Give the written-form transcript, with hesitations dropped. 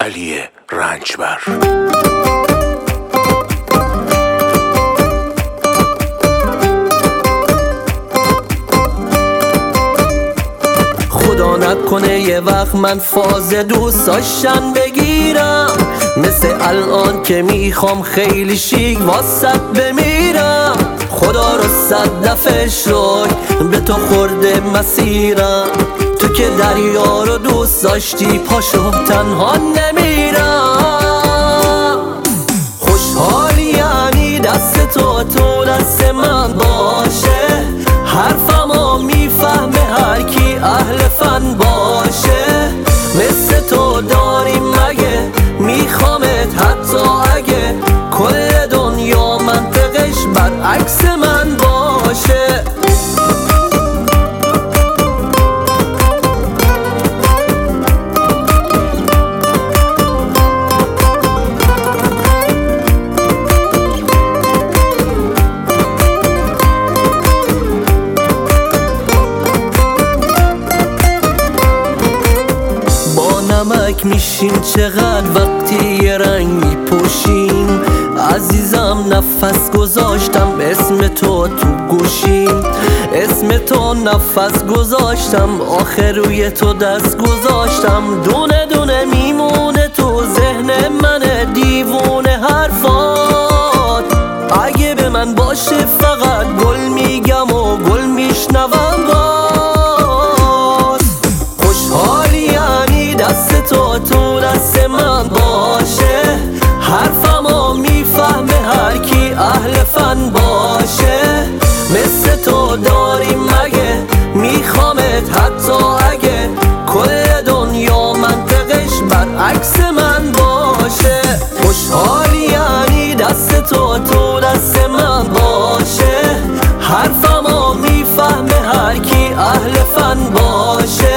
علی رنجبر. خدا نکنه یه وقت من فاز دوست داشتن بگیرم، مثل الان که میخوام خیلی شیک واسط بمیرم. خدا رو 100 دفعه شکر به تو خورده مسیرم، تو که دریا رو دوست داشتی پاشو تنها نمیرم. خوشحالی یعنی دست تو دست من باشه، حرفمو میفهمه هر کی اهل فن باشه. مثل تو داریم مگه میخوامت حتی اگه کل دنیا منطقش برعکس من باشه. نمک میشیم چقدر وقتی یه رنگ میپوشیم. عزیزم نفس گذاشتم اسم تو گوشیم، اسم تو نفس گذاشتم آخر روی تو دست گذاشتم. دونه دونه میمونه تو ذهن من دیوونه حرفات، اگه به من باشه فقط گل میگم و گل میشنوم باز. خوشحالی یعنی دست تو دست من باشه، حرفمو میفهمه هر کی اهل فن باشه. مثل تو داریم مگه میخوامت حتی اگه کل دنیا منطقش برعکس من باشه. خوشحالی یعنی دست تو دست من باشه، حرفمو میفهمه هر کی اهل فن باشه.